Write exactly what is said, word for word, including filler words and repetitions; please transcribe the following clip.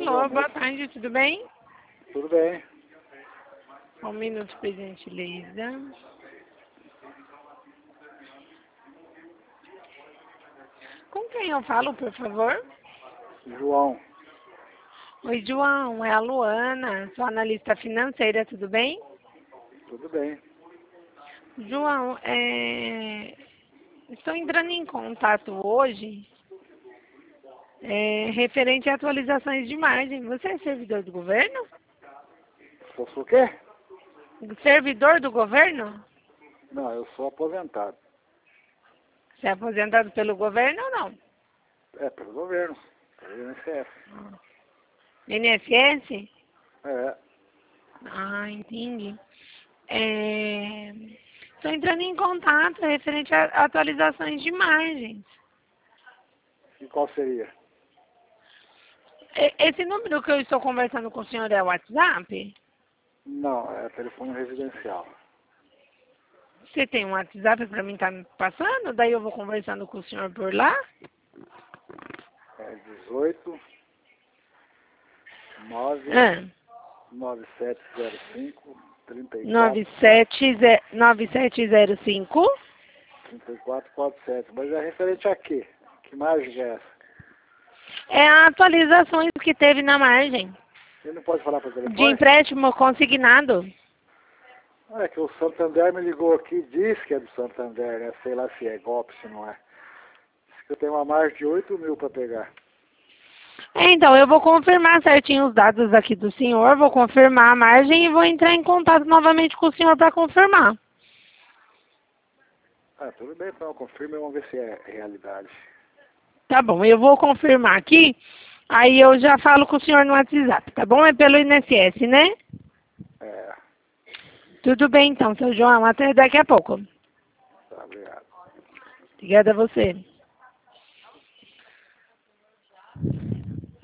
Alô, boa tarde, tudo bem? Tudo bem. Um minuto, por gentileza. Com quem eu falo, por favor? João, Oi, João, é a Luana, sou analista financeira, tudo bem? tudo bem. João, é... estou entrando em contato hoje é, referente a atualizações de margem. Você é servidor do governo? Sou sou o quê? Servidor do governo? Não, eu sou aposentado. Você é aposentado pelo governo ou não? É, pelo governo, pelo I N S S. I N S S? É, Ah, entendi. É... Estou entrando em contato referente a atualizações de margens. e qual seria? E- Esse número que eu estou conversando com o senhor é o WhatsApp? Não, é telefone residencial. Você tem um WhatsApp para mim estar me passando? Daí eu vou conversando com o senhor por lá? É dezoito, nove, Ah, nove sete zero cinco, trinta e nove quatro, sete zero cinco. trinta e quatro quarenta e sete. Mas é referente a quê? Que margem é essa? É a atualizações que teve na margem Ele não pode falar por de telefone? empréstimo consignado. É que o Santander me ligou aqui e disse que é do Santander, né? Sei lá se é golpe, se não é. Diz que eu tenho uma margem de oito mil para pegar. É, então, eu vou confirmar certinho os dados aqui do senhor, vou confirmar a margem e vou entrar em contato novamente com o senhor para confirmar. Ah, tudo bem, então confirma e vamos ver se é realidade. Tá bom, eu vou confirmar aqui, aí eu já falo com o senhor no WhatsApp, tá bom? É pelo I N S S, né? É, Tudo bem então, seu João, até daqui a pouco. tá, obrigado. Obrigada a você.